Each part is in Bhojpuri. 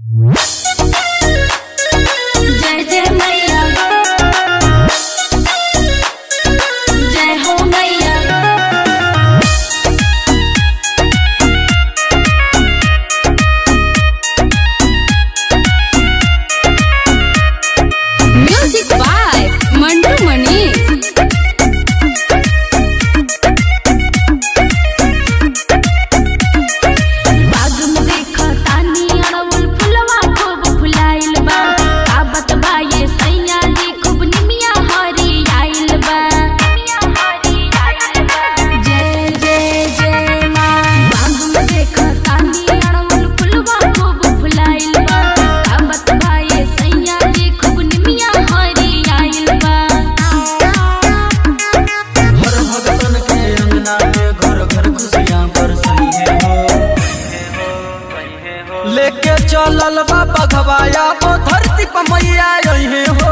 जय जय मैया, जय हो मैया। Music by Mantu Manish. लेके चलल बा बघवाया वो धरती पर मैया यही हो।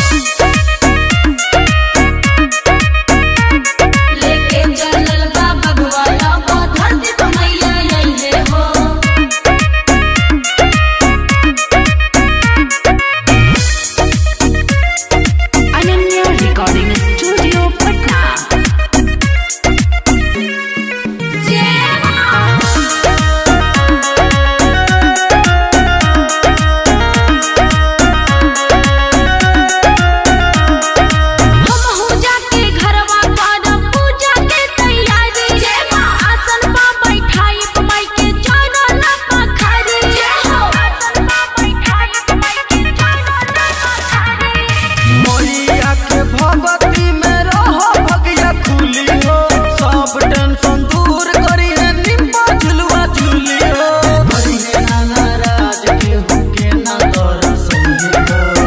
लेके चलल बा बघवाया वो धरती पर मैया यही हो। Ananya recording studio Patna. भगवती में रहो भगिया खुली हो, सब टेंशन दूर करी है निम्बा झुलवा झूली हो। बड़ी है नाना राज के होके ना दरसंगी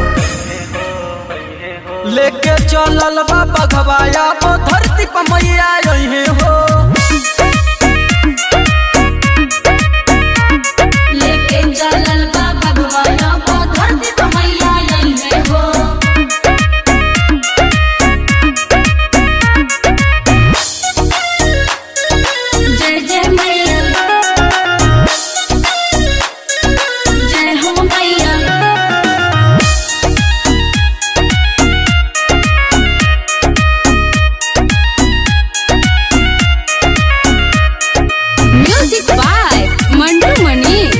हो। लेके चलल बा बघवाया वो धरती पर मैया यही हो। लेके चलल बा बघवाया वो धरती पर मैया यही हो। जय जय मैया, जय हो मैया। Music by Mantu Manish.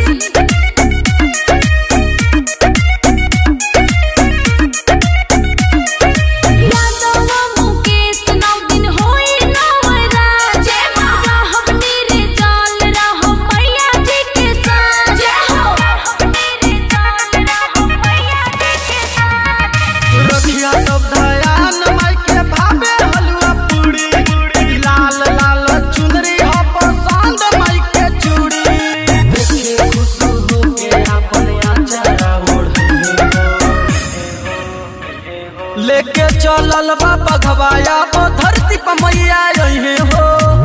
लेके चलल बा बघवाया वो धरती पर मैया यही हो।